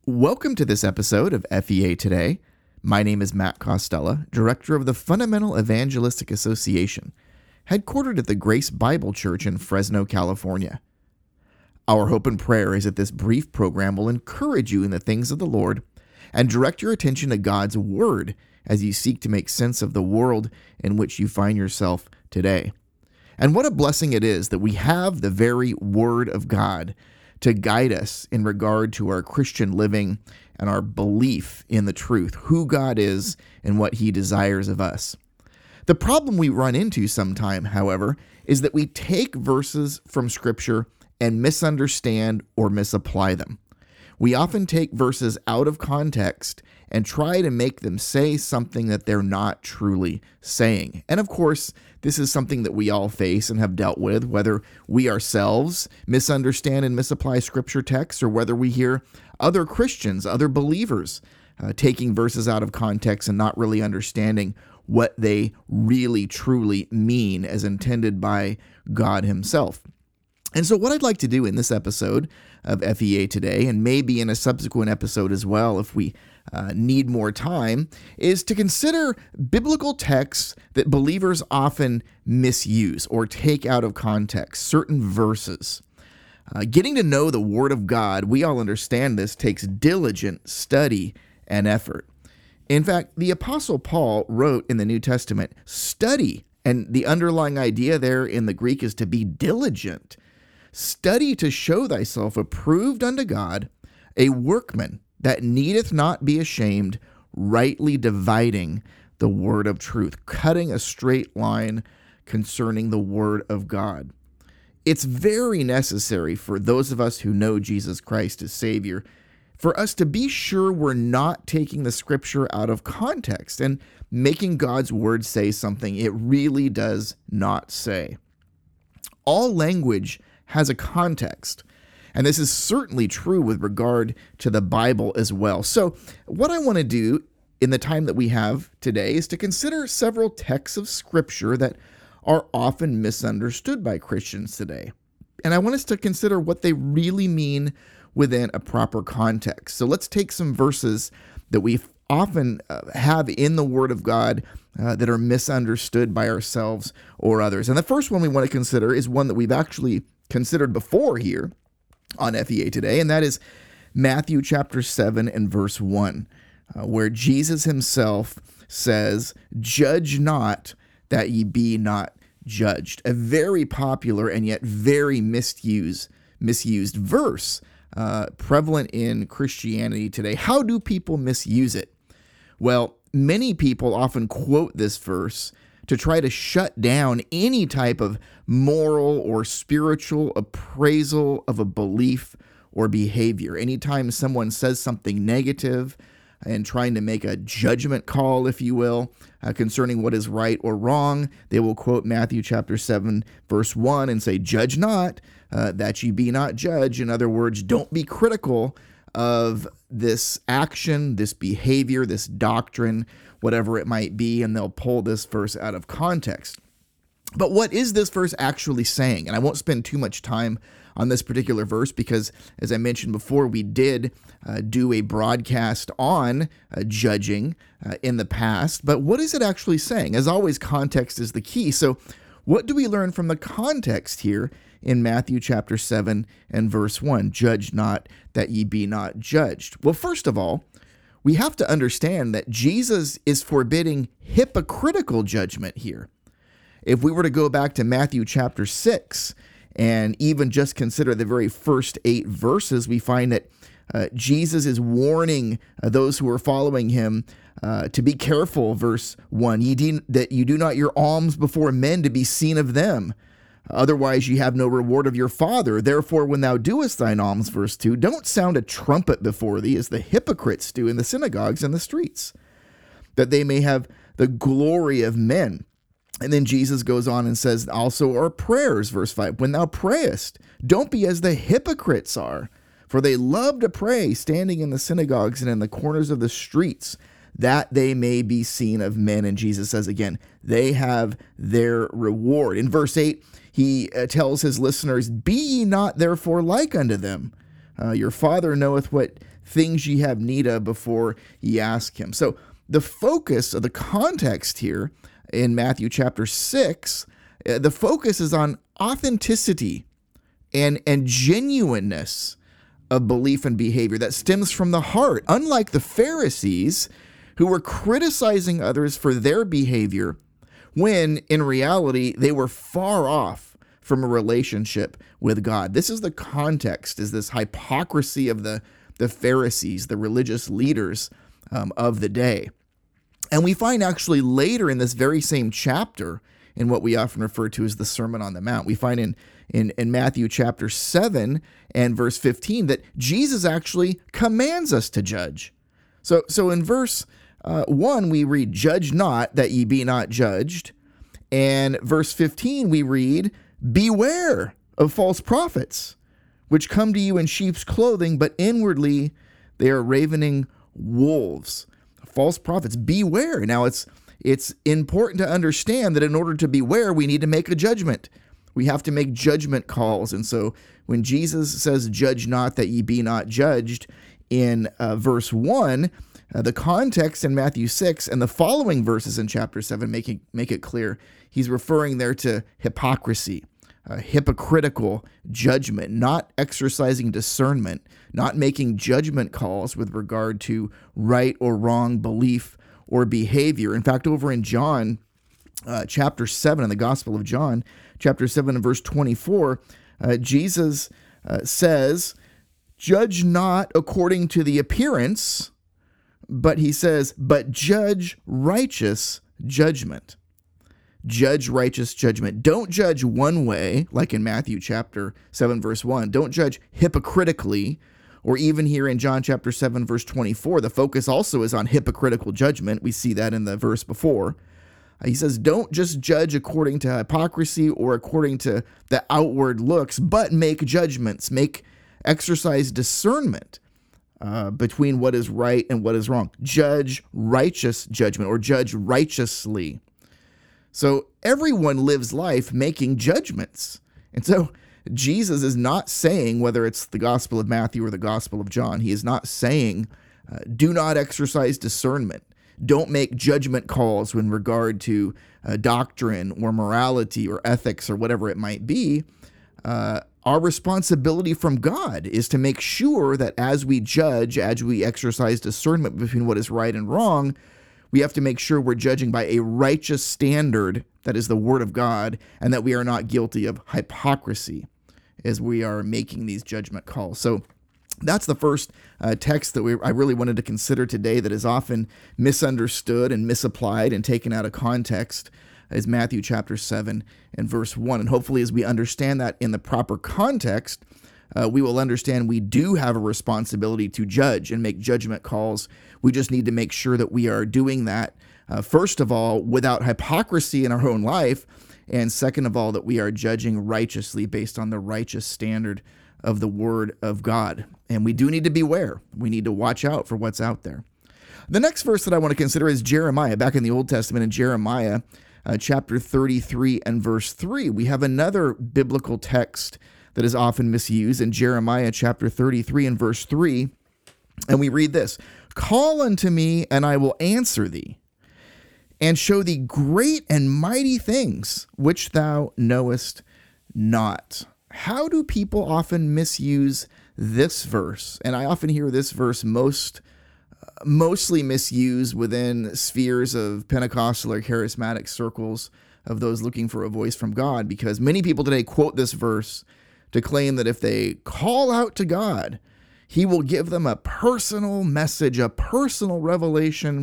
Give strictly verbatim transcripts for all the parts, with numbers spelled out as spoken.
Welcome to this episode of F E A Today. My name is Matt Costello, Director of the Fundamental Evangelistic Association, headquartered at the Grace Bible Church in Fresno, California. Our hope and prayer is that this brief program will encourage you in the things of the Lord and direct your attention to God's Word as you seek to make sense of the world in which you find yourself today. And what a blessing it is that we have the very Word of God to guide us in regard to our Christian living and our belief in the truth, who God is and what He desires of us. The problem we run into sometime, however, is that we take verses from Scripture and misunderstand or misapply them. We often take verses out of context and try to make them say something that they're not truly saying. And of course, this is something that we all face and have dealt with, whether we ourselves misunderstand and misapply Scripture texts or whether we hear other Christians, other believers, uh, taking verses out of context and not really understanding what they really truly mean as intended by God Himself. And so what I'd like to do in this episode of F E A Today, and maybe in a subsequent episode as well if we uh, need more time, is to consider biblical texts that believers often misuse or take out of context, certain verses. Uh, getting to know the Word of God, we all understand this, takes diligent study and effort. In fact, the Apostle Paul wrote in the New Testament, study, and the underlying idea there in the Greek is to be diligent. Study to show thyself approved unto God, a workman that needeth not be ashamed, rightly dividing the word of truth, cutting a straight line concerning the word of God. It's very necessary for those of us who know Jesus Christ as Savior, for us to be sure we're not taking the Scripture out of context and making God's word say something it really does not say. All language has a context, and this is certainly true with regard to the Bible as well. So what I want to do in the time that we have today is to consider several texts of Scripture that are often misunderstood by Christians today. And I want us to consider what they really mean within a proper context. So let's take some verses that we often uh, have in the Word of God uh, that are misunderstood by ourselves or others. And the first one we want to consider is one that we've actually considered before here on F E A Today, and that is Matthew chapter seven and verse one, uh, where Jesus Himself says, "Judge not that ye be not judged." A very popular and yet very misused, misused verse, uh, prevalent in Christianity today. How do people misuse it? Well, many people often quote this verse to try to shut down any type of moral or spiritual appraisal of a belief or behavior. Anytime someone says something negative and trying to make a judgment call, if you will, uh, concerning what is right or wrong, they will quote Matthew chapter seven, verse one and say, "Judge not, uh, that ye be not judged." In other words, don't be critical of this action, this behavior, this doctrine, whatever it might be, and they'll pull this verse out of context. But what is this verse actually saying? And I won't spend too much time on this particular verse because, as I mentioned before, we did uh, do a broadcast on uh, judging uh, in the past. But what is it actually saying? As always, context is the key. So what do we learn from the context here in Matthew chapter seven and verse one? "Judge not that ye be not judged." Well, first of all, we have to understand that Jesus is forbidding hypocritical judgment here. If we were to go back to Matthew chapter six and even just consider the very first eight verses, we find that uh, Jesus is warning uh, those who are following Him uh, to be careful. Verse one, ye de- that you do not your alms before men to be seen of them. Otherwise ye have no reward of your Father. Therefore, when thou doest thine alms, verse two, don't sound a trumpet before thee, as the hypocrites do in the synagogues and the streets, that they may have the glory of men. And then Jesus goes on and says also our prayers, verse five, "When thou prayest, don't be as the hypocrites are, for they love to pray standing in the synagogues and in the corners of the streets, that they may be seen of men." And Jesus says again, they have their reward. In verse eight, he uh, tells his listeners, "Be ye not therefore like unto them, Uh, your Father knoweth what things ye have need of before ye ask him. So the focus of the context here in Matthew chapter six, uh, the focus is on authenticity and, and genuineness of belief and behavior that stems from the heart. Unlike the Pharisees, who were criticizing others for their behavior, when in reality they were far off from a relationship with God. This is the context, is this hypocrisy of the, the Pharisees, the religious leaders um, of the day. And we find actually later in this very same chapter, in what we often refer to as the Sermon on the Mount, we find in, in, in Matthew chapter seven and verse fifteen that Jesus actually commands us to judge. So, so in verse uh, one, we read, "Judge not, that ye be not judged." And verse fifteen, we read, "Beware of false prophets, which come to you in sheep's clothing, but inwardly they are ravening wolves." False prophets, beware. Now, it's it's important to understand that in order to beware, we need to make a judgment. We have to make judgment calls. And so when Jesus says, "Judge not, that ye be not judged," in uh, verse one, uh, the context in Matthew six and the following verses in chapter seven make it, make it clear. He's referring there to hypocrisy, uh, hypocritical judgment, not exercising discernment, not making judgment calls with regard to right or wrong belief or behavior. In fact, over in John uh, chapter seven, in the Gospel of John, chapter seven and verse twenty-four, uh, Jesus uh, says, "Judge not according to the appearance," but he says, "but judge righteous judgment." Judge righteous judgment. Don't judge one way, like in Matthew chapter seven, verse one. Don't judge hypocritically, or even here in John chapter seven, verse twenty-four. The focus also is on hypocritical judgment. We see that in the verse before. He says, don't just judge according to hypocrisy or according to the outward looks, but make judgments, make exercise discernment uh, between what is right and what is wrong. Judge righteous judgment, or judge righteously. So everyone lives life making judgments. And so Jesus is not saying, whether it's the Gospel of Matthew or the Gospel of John, he is not saying, uh, do not exercise discernment. Don't make judgment calls in regard to uh, doctrine or morality or ethics or whatever it might be. Uh, our responsibility from God is to make sure that as we judge, as we exercise discernment between what is right and wrong, we have to make sure we're judging by a righteous standard that is the Word of God, and that we are not guilty of hypocrisy as we are making these judgment calls. So that's the first uh, text that we, I really wanted to consider today that is often misunderstood and misapplied and taken out of context, is Matthew chapter seven and verse one. And hopefully as we understand that in the proper context, Uh, we will understand we do have a responsibility to judge and make judgment calls. We just need to make sure that we are doing that, uh, first of all, without hypocrisy in our own life, and second of all, that we are judging righteously based on the righteous standard of the Word of God. And we do need to beware. We need to watch out for what's out there. The next verse that I want to consider is Jeremiah. Back in the Old Testament, in Jeremiah uh, chapter thirty-three and verse three, we have another biblical text that is often misused in Jeremiah chapter thirty-three and verse three. And we read this: "Call unto me, and I will answer thee, and show thee great and mighty things which thou knowest not." How do people often misuse this verse? And I often hear this verse most uh, mostly misused within spheres of Pentecostal or charismatic circles of those looking for a voice from God, because many people today quote this verse to claim that if they call out to God, he will give them a personal message, a personal revelation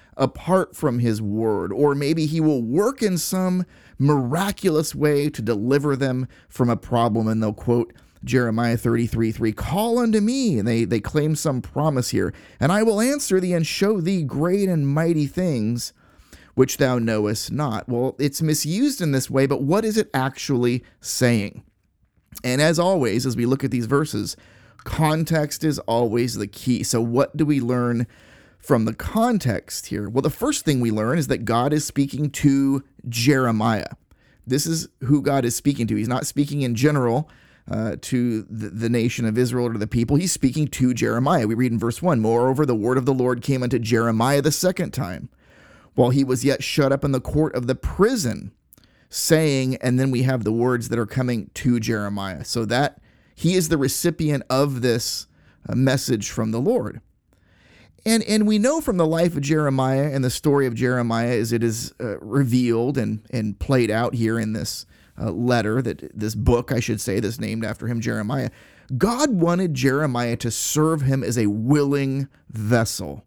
apart from his word, or maybe he will work in some miraculous way to deliver them from a problem. And they'll quote Jeremiah thirty-three three, "Call unto me," and they, they claim some promise here, "and I will answer thee and show thee great and mighty things which thou knowest not." Well, it's misused in this way, but what is it actually saying? And as always, as we look at these verses, context is always the key. So what do we learn from the context here? Well, the first thing we learn is that God is speaking to Jeremiah. This is who God is speaking to. He's not speaking in general uh, to the, the nation of Israel, or to the people. He's speaking to Jeremiah. We read in verse one, "Moreover, the word of the Lord came unto Jeremiah the second time, while he was yet shut up in the court of the prison, saying," and then we have the words that are coming to Jeremiah. So that he is the recipient of this uh, message from the Lord. And and we know from the life of Jeremiah and the story of Jeremiah, as it is uh, revealed and, and played out here in this uh, letter, that this book, I should say, that's named after him, Jeremiah, God wanted Jeremiah to serve him as a willing vessel,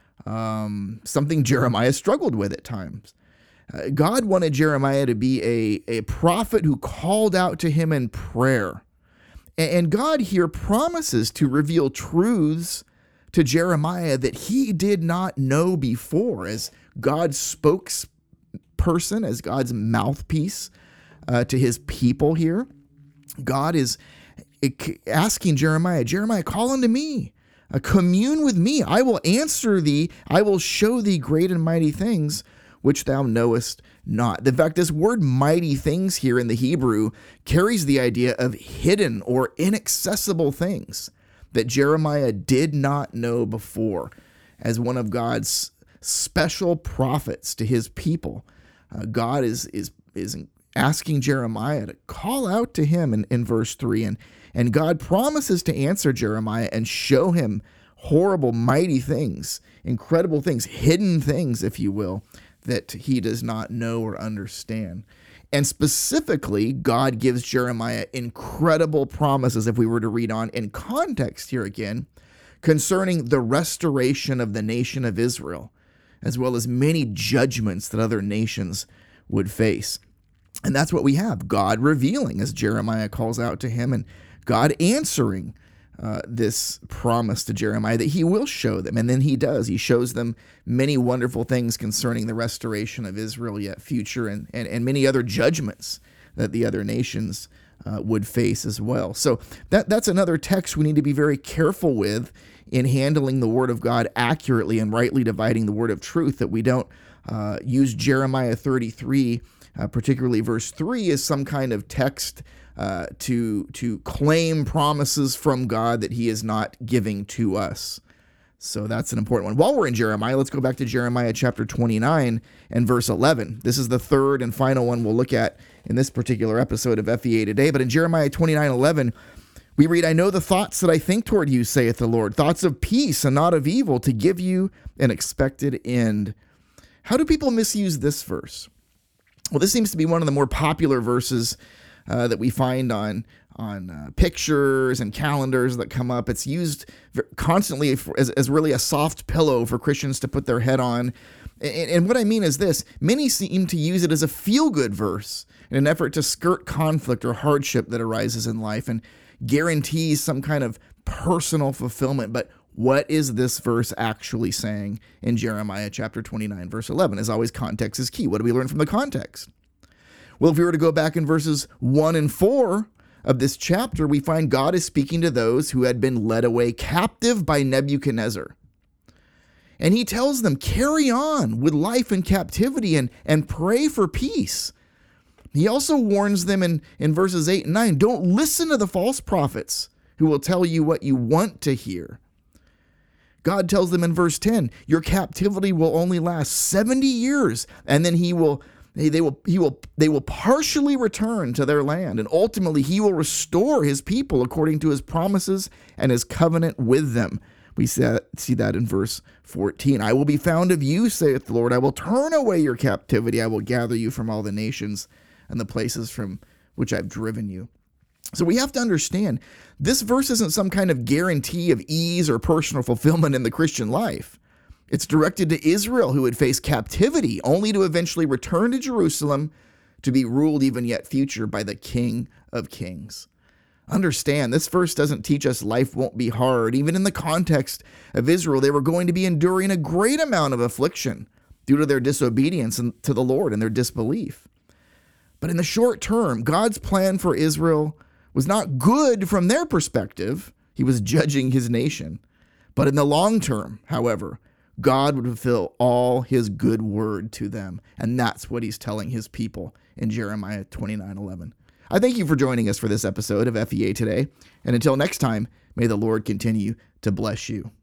um, something Jeremiah struggled with at times. Uh, God wanted Jeremiah to be a, a prophet who called out to him in prayer. And, and God here promises to reveal truths to Jeremiah that he did not know before, as God's spokesperson, as God's mouthpiece uh, to his people here. God is asking Jeremiah, Jeremiah, call unto me, uh, commune with me. I will answer thee. I will show thee great and mighty things which thou knowest not. In fact, this word mighty things here in the Hebrew carries the idea of hidden or inaccessible things that Jeremiah did not know before. As one of God's special prophets to his people, uh, God is is is asking Jeremiah to call out to him in, in verse three, and and God promises to answer Jeremiah and show him horrible, mighty things, incredible things, hidden things, if you will, that he does not know or understand. And specifically, God gives Jeremiah incredible promises, if we were to read on in context here again, concerning the restoration of the nation of Israel, as well as many judgments that other nations would face. And that's what we have, God revealing, as Jeremiah calls out to him, and God answering Uh, this promise to Jeremiah that he will show them. And then he does. He shows them many wonderful things concerning the restoration of Israel yet future, and, and, and many other judgments that the other nations uh, would face as well. So that that's another text we need to be very careful with in handling the word of God accurately and rightly dividing the word of truth, that we don't uh, use Jeremiah thirty-three, uh, particularly verse three, as some kind of text Uh, to to claim promises from God that he is not giving to us. So that's an important one. While we're in Jeremiah, let's go back to Jeremiah chapter twenty-nine and verse eleven. This is the third and final one we'll look at in this particular episode of F E A Today. But in Jeremiah twenty-nine eleven, we read, "I know the thoughts that I think toward you, saith the Lord, thoughts of peace and not of evil, to give you an expected end." How do people misuse this verse? Well, this seems to be one of the more popular verses Uh, that we find on on uh, pictures and calendars that come up. It's used constantly for, as, as really a soft pillow for Christians to put their head on. And, and what I mean is this: many seem to use it as a feel-good verse in an effort to skirt conflict or hardship that arises in life and guarantees some kind of personal fulfillment. But what is this verse actually saying in Jeremiah chapter twenty-nine, verse eleven? As always, context is key. What do we learn from the context? Well, if we were to go back in verses one and four of this chapter, we find God is speaking to those who had been led away captive by Nebuchadnezzar. And he tells them, carry on with life in captivity and, and pray for peace. He also warns them in, in verses eight and nine, don't listen to the false prophets who will tell you what you want to hear. God tells them in verse ten, your captivity will only last seventy years, and then he will They, they will, he will, they will partially return to their land, and ultimately he will restore his people according to his promises and his covenant with them. We see that in verse fourteen. I will be found of you, saith the Lord. I will turn away your captivity. I will gather you from all the nations and the places from which I've driven you. So we have to understand, this verse isn't some kind of guarantee of ease or personal fulfillment in the Christian life. It's directed to Israel, who would face captivity, only to eventually return to Jerusalem to be ruled even yet future by the King of Kings. Understand, this verse doesn't teach us life won't be hard. Even in the context of Israel, they were going to be enduring a great amount of affliction due to their disobedience to the Lord and their disbelief. But in the short term, God's plan for Israel was not good from their perspective. He was judging his nation. But in the long term, however, God would fulfill all his good word to them. And that's what he's telling his people in Jeremiah twenty-nine eleven. I thank you for joining us for this episode of F E A Today, and until next time, may the Lord continue to bless you.